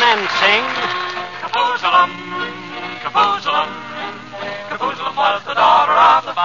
and sing. Kaboozalum, Kaboozalum, Kaboozalum was the daughter of the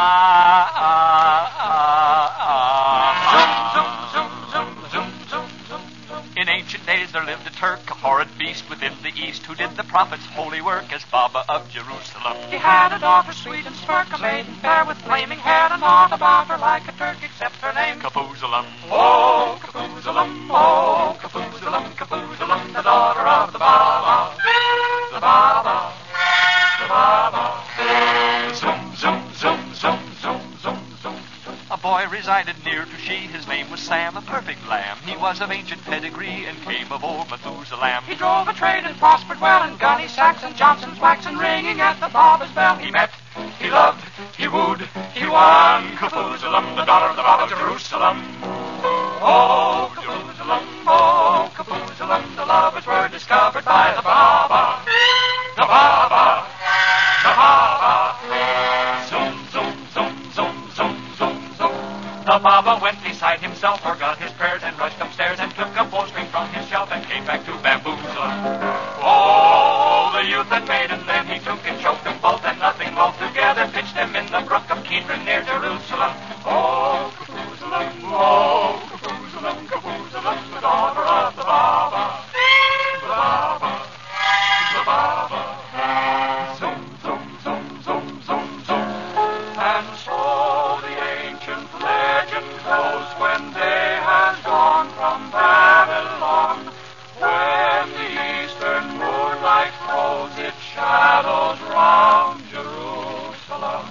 In ancient days there lived a Turk, a horrid beast within the East, who did the prophet's holy work as Baba of Jerusalem. He had a daughter sweet and smirk, a maiden fair with flaming hair, and not about her like a Turk except her name. Kaboozalum, oh, Kaboozalum, oh, Kaboozalum, Kaboozalum, the daughter of the Baba, the Baba, the Baba. Zoom, zoom, zoom, zoom, zoom, zoom, zoom. A boy resided near to she, his name was Sam, a perfect lamb. He was of ancient pedigree and came of old Methuselah. He drove a trade and prospered well in gunny sacks and Johnson's wax, and ringing at the Baba's bell. He met, he loved, he wooed, he won. Kaboozalum, the daughter of the Baba of Jerusalem. Oh, Kaboozalum, oh, Kaboozalum, the lovers were discovered by the Baba, the Baba, the Baba. Zoom, zoom, zoom, zoom, zoom, zoom, zoom. The Baba went beside himself, forgot his prayers, and rushed upstairs and took a bowstring from his shelf and came back to bamboozle. Oh, the youth and maiden then he took and choked them both, and nothing loth together pitched them in the brook of Kidron near Jerusalem. Oh, Kaboozalum, oh, Kaboozalum, Kaboozalum, the daughter of the Baba, the Baba, the Baba. Zoom, zoom, zoom, zoom, zoom, zoom. And so the ancient legend goes, when day has gone from Babylon, when the eastern moonlight throws its shadows round Jerusalem.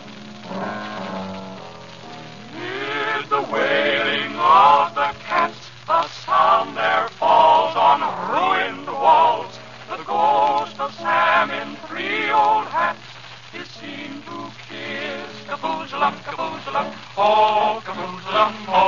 Amid the wailing of the cats, a sound there falls on ruined walls. The ghost of Sam in 3 old hats is seen to kiss Kaboozalum, Kaboozalum, oh, Kaboozalum, oh.